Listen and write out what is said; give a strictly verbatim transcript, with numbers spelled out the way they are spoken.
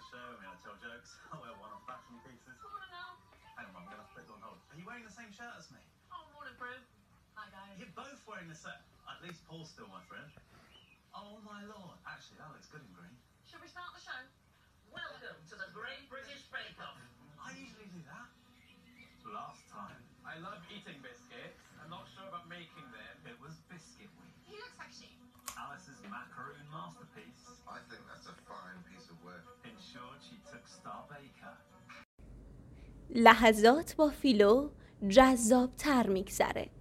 show. I mean, I tell jokes. I wear one-off fashion pieces. I want to know. Hang on, Mum, I'm going to put you on hold. Are you wearing the same shirt as me? Oh, morning, Prue. Hi, guys. You're both wearing the same. At least Paul's still my friend. Oh, my Lord. Actually, that looks good in green. Should we start the show? Welcome to the Great British Bake Off. I usually do that. Last time. I love eating biscuits. I'm not sure about making them. It was biscuit week. He looks like sheep. Alice's macaroon masterpiece. I think that's a fine piece of work. Ensured she took Star Baker. لحظات با فیلو جذاب‌تر می‌گذره.